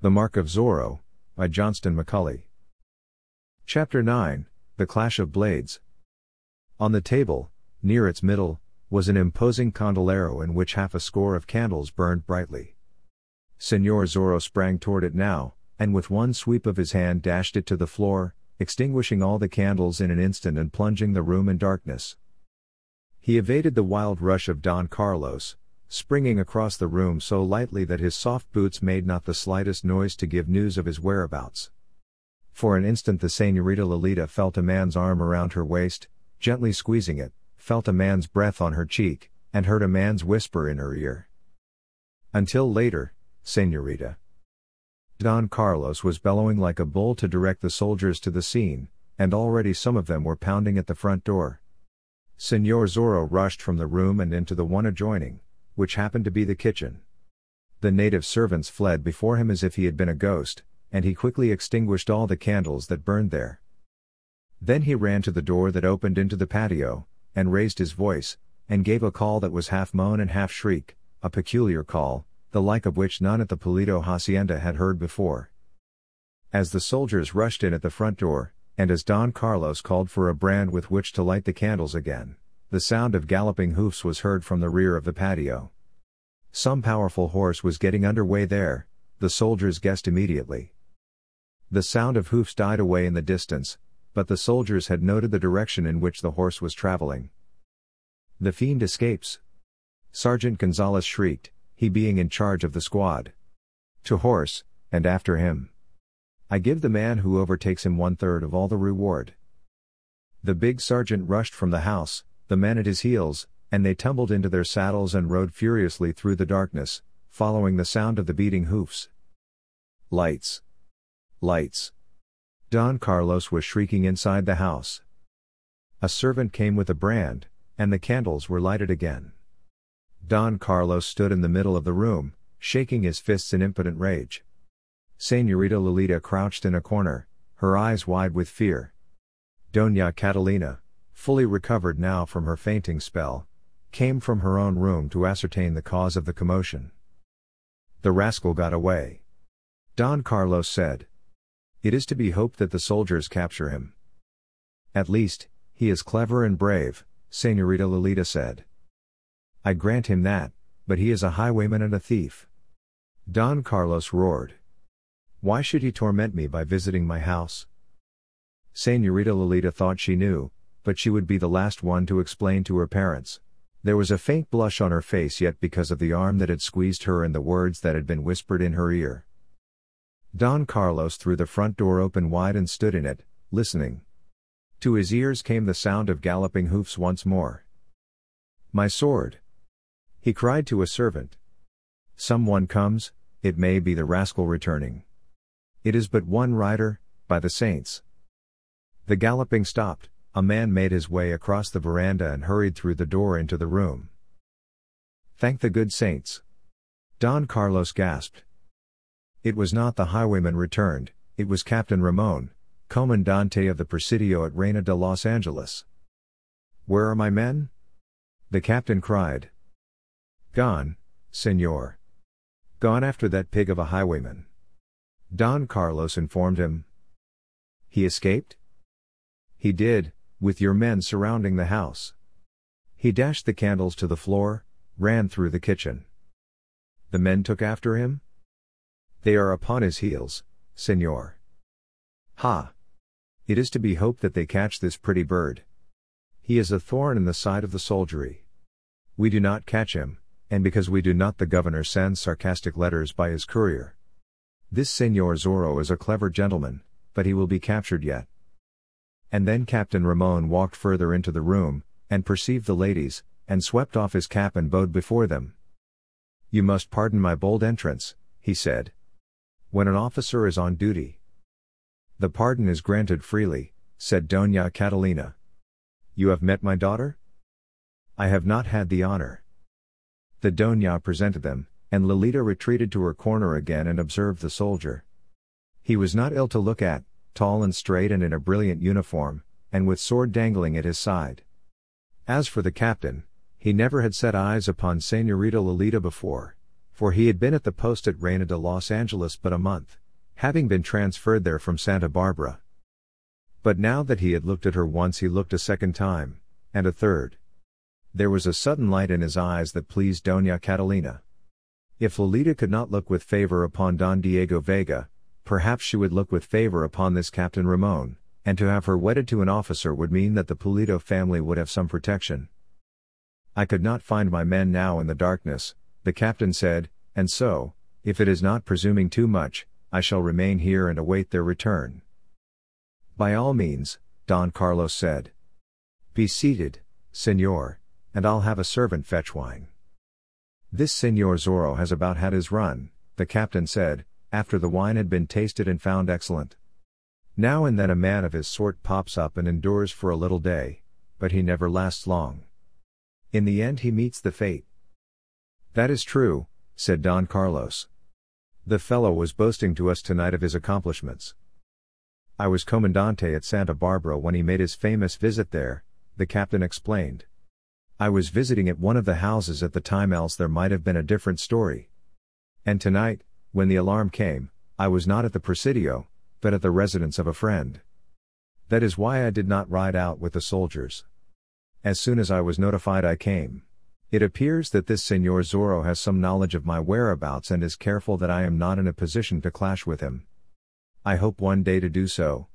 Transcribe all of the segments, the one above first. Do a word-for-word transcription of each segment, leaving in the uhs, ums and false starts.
The Mark of Zorro, by Johnston McCulley. Chapter nine, The Clash of Blades. On the table, near its middle, was an imposing candelero in which half a score of candles burned brightly. Señor Zorro sprang toward it now, and with one sweep of his hand dashed it to the floor, extinguishing all the candles in an instant and plunging the room in darkness. He evaded the wild rush of Don Carlos, springing across the room so lightly that his soft boots made not the slightest noise to give news of his whereabouts. For an instant the Señorita Lolita felt a man's arm around her waist, gently squeezing it, felt a man's breath on her cheek, and heard a man's whisper in her ear. Until later, Señorita. Don Carlos was bellowing like a bull to direct the soldiers to the scene, and already some of them were pounding at the front door. Señor Zorro rushed from the room and into the one adjoining, which happened to be the kitchen. The native servants fled before him as if he had been a ghost, and he quickly extinguished all the candles that burned there. Then he ran to the door that opened into the patio, and raised his voice, and gave a call that was half moan and half shriek, a peculiar call, the like of which none at the Pulido hacienda had heard before. As the soldiers rushed in at the front door, and as Don Carlos called for a brand with which to light the candles again, the sound of galloping hoofs was heard from the rear of the patio. Some powerful horse was getting under way there, the soldiers guessed immediately. The sound of hoofs died away in the distance, but the soldiers had noted the direction in which the horse was traveling. "The fiend escapes!" Sergeant Gonzalez shrieked, he being in charge of the squad. "To horse, and after him! I give the man who overtakes him one-third of all the reward." The big sergeant rushed from the house, the men at his heels, and they tumbled into their saddles and rode furiously through the darkness, following the sound of the beating hoofs. Lights! Lights! Don Carlos was shrieking inside the house. A servant came with a brand, and the candles were lighted again. Don Carlos stood in the middle of the room, shaking his fists in impotent rage. Señorita Lolita crouched in a corner, her eyes wide with fear. Doña Catalina, fully recovered now from her fainting spell, came from her own room to ascertain the cause of the commotion. "The rascal got away," Don Carlos said. "It is to be hoped that the soldiers capture him." "At least, he is clever and brave," Señorita Lolita said. "I grant him that, but he is a highwayman and a thief." Don Carlos roared. "Why should he torment me by visiting my house?" Señorita Lolita thought she knew, but she would be the last one to explain to her parents. There was a faint blush on her face yet because of the arm that had squeezed her and the words that had been whispered in her ear. Don Carlos threw the front door open wide and stood in it, listening. To his ears came the sound of galloping hoofs once more. "My sword!" he cried to a servant. "Some one comes, it may be the rascal returning. It is but one rider, by the saints." The galloping stopped, a man made his way across the veranda and hurried through the door into the room. "Thank the good saints!" Don Carlos gasped. It was not the highwayman returned, it was Captain Ramon, Comandante of the Presidio at Reina de Los Angeles. "Where are my men?" the captain cried. "Gone, señor. Gone after that pig of a highwayman," Don Carlos informed him. "He escaped?" "He did, with your men surrounding the house." He dashed the candles to the floor, ran through the kitchen. "The men took after him?" "They are upon his heels, señor." "Ha! It is to be hoped that they catch this pretty bird. He is a thorn in the side of the soldiery. We do not catch him, and because we do not the governor sends sarcastic letters by his courier. This Señor Zorro is a clever gentleman, but he will be captured yet." And then Captain Ramon walked further into the room, and perceived the ladies, and swept off his cap and bowed before them. "You must pardon my bold entrance," he said. "When an officer is on duty." "The pardon is granted freely," said Doña Catalina. "You have met my daughter?" "I have not had the honor." The Doña presented them, and Lolita retreated to her corner again and observed the soldier. He was not ill to look at, tall and straight and in a brilliant uniform, and with sword dangling at his side. As for the captain, he never had set eyes upon Señorita Lolita before, for he had been at the post at Reina de Los Angeles but a month, having been transferred there from Santa Barbara. But now that he had looked at her once, he looked a second time, and a third. There was a sudden light in his eyes that pleased Doña Catalina. If Lolita could not look with favor upon Don Diego Vega, perhaps she would look with favor upon this Captain Ramon, and to have her wedded to an officer would mean that the Pulido family would have some protection. I could not find my men now in the darkness, the captain said, and so, if it is not presuming too much, I shall remain here and await their return. By all means, Don Carlos said. Be seated, Señor, and I'll have a servant fetch wine. This Señor Zorro has about had his run, the captain said, after the wine had been tasted and found excellent. Now and then a man of his sort pops up and endures for a little day, but he never lasts long. In the end he meets the fate. That is true, said Don Carlos. The fellow was boasting to us tonight of his accomplishments. I was comandante at Santa Barbara when he made his famous visit there, the captain explained. I was visiting at one of the houses at the time, else there might have been a different story. And tonight, when the alarm came, I was not at the Presidio, but at the residence of a friend. That is why I did not ride out with the soldiers. As soon as I was notified I came. It appears that this Señor Zorro has some knowledge of my whereabouts and is careful that I am not in a position to clash with him. I hope one day to do so.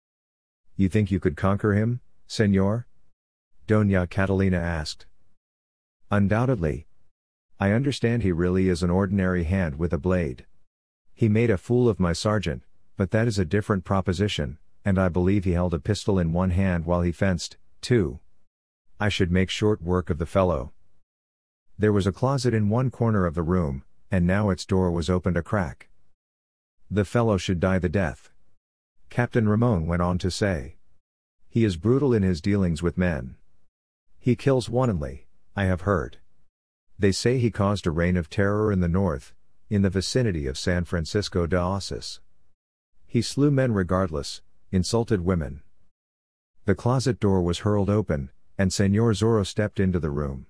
You think you could conquer him, Señor? Doña Catalina asked. Undoubtedly. I understand he really is an ordinary hand with a blade. He made a fool of my sergeant, but that is a different proposition, and I believe he held a pistol in one hand while he fenced, too. I should make short work of the fellow. There was a closet in one corner of the room, and now its door was opened a crack. The fellow should die the death. Captain Ramon went on to say. He is brutal in his dealings with men. He kills wantonly, I have heard. They say he caused a reign of terror in the north, in the vicinity of San Francisco de Osis. He slew men regardless, insulted women. The closet door was hurled open, and Señor Zorro stepped into the room.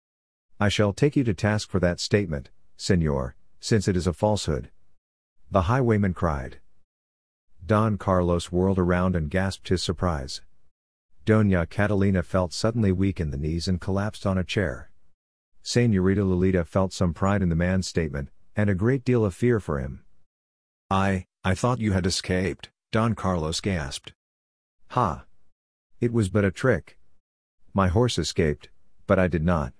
I shall take you to task for that statement, Señor, since it is a falsehood. The highwayman cried. Don Carlos whirled around and gasped his surprise. Doña Catalina felt suddenly weak in the knees and collapsed on a chair. Señorita Lolita felt some pride in the man's statement, and a great deal of fear for him. I, I thought you had escaped, Don Carlos gasped. Ha! It was but a trick. My horse escaped, but I did not.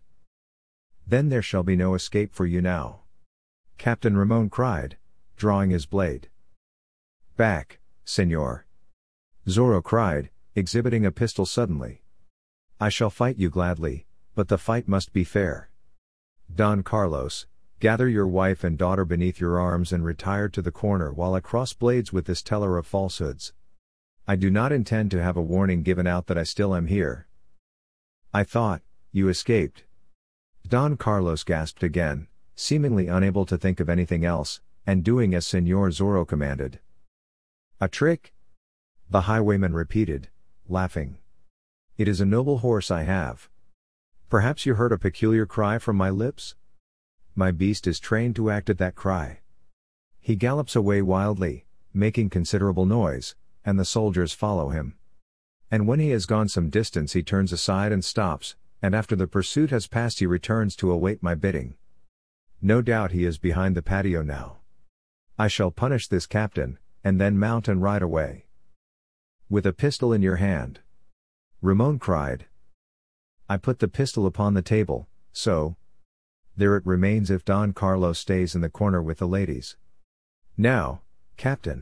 Then there shall be no escape for you now. Captain Ramon cried, drawing his blade. Back, Señor. Zorro cried, exhibiting a pistol suddenly. I shall fight you gladly, but the fight must be fair. Don Carlos, gather your wife and daughter beneath your arms and retire to the corner while I cross blades with this teller of falsehoods. I do not intend to have a warning given out that I still am here. I thought, you escaped. Don Carlos gasped again, seemingly unable to think of anything else, and doing as Señor Zorro commanded. A trick? The highwayman repeated, laughing. It is a noble horse I have. Perhaps you heard a peculiar cry from my lips? My beast is trained to act at that cry. He gallops away wildly, making considerable noise, and the soldiers follow him. And when he has gone some distance he turns aside and stops, and after the pursuit has passed he returns to await my bidding. No doubt he is behind the patio now. I shall punish this captain, and then mount and ride away. With a pistol in your hand. Ramon cried. I put the pistol upon the table, so. There it remains if Don Carlos stays in the corner with the ladies. Now, Captain.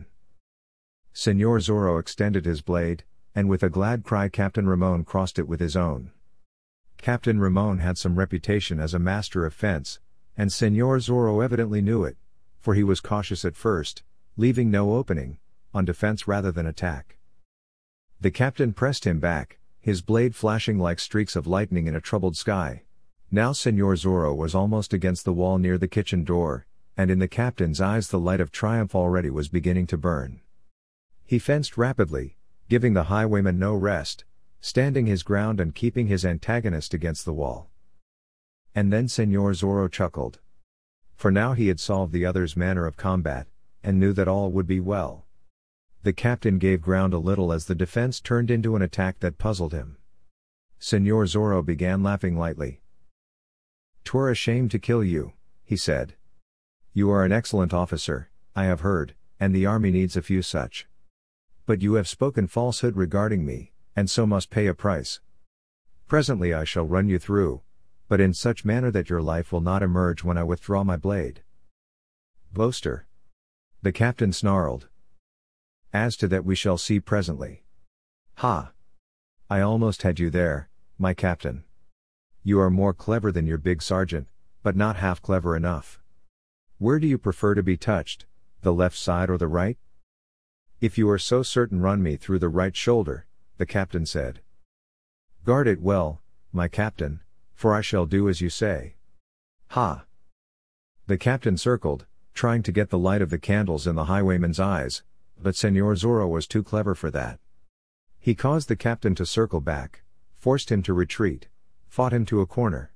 Señor Zorro extended his blade, and with a glad cry Captain Ramon crossed it with his own. Captain Ramon had some reputation as a master of fence, and Señor Zorro evidently knew it, for he was cautious at first, leaving no opening, on defense rather than attack. The captain pressed him back, his blade flashing like streaks of lightning in a troubled sky. Now Señor Zorro was almost against the wall near the kitchen door, and in the captain's eyes the light of triumph already was beginning to burn. He fenced rapidly, giving the highwayman no rest, standing his ground and keeping his antagonist against the wall. And then Señor Zorro chuckled. For now he had solved the other's manner of combat, and knew that all would be well. The captain gave ground a little as the defense turned into an attack that puzzled him. Senor Zorro began laughing lightly. "'Twere a shame to kill you," he said. "You are an excellent officer, I have heard, and the army needs a few such. But you have spoken falsehood regarding me, and so must pay a price. Presently I shall run you through, but in such manner that your life will not emerge when I withdraw my blade." "Boaster!" the captain snarled. "As to that we shall see presently. Ha! I almost had you there, my captain. You are more clever than your big sergeant, but not half clever enough. Where do you prefer to be touched, the left side or the right?" "If you are so certain, run me through the right shoulder," the captain said. "Guard it well, my captain, for I shall do as you say." "Ha!" The captain circled, trying to get the light of the candles in the highwayman's eyes, but Senor Zorro was too clever for that. He caused the captain to circle back, forced him to retreat, fought him to a corner.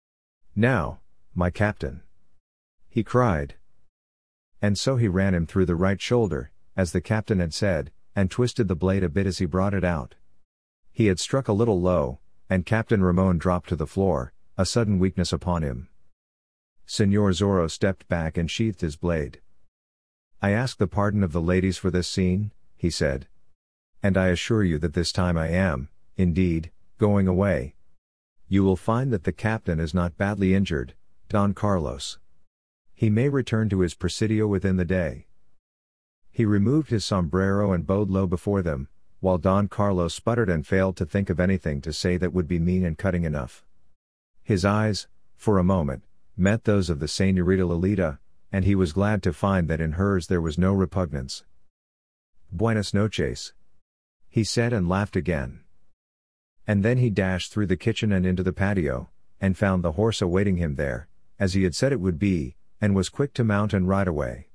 "Now, my captain!" he cried. And so he ran him through the right shoulder, as the captain had said, and twisted the blade a bit as he brought it out. He had struck a little low, and Captain Ramon dropped to the floor, a sudden weakness upon him. Senor Zorro stepped back and sheathed his blade. "I ask the pardon of the ladies for this scene," he said. "And I assure you that this time I am, indeed, going away. You will find that the captain is not badly injured, Don Carlos. He may return to his presidio within the day." He removed his sombrero and bowed low before them, while Don Carlos sputtered and failed to think of anything to say that would be mean and cutting enough. His eyes, for a moment, met those of the Señorita Lolita, and he was glad to find that in hers there was no repugnance. "Buenas noches," he said, and laughed again. And then he dashed through the kitchen and into the patio, and found the horse awaiting him there, as he had said it would be, and was quick to mount and ride away.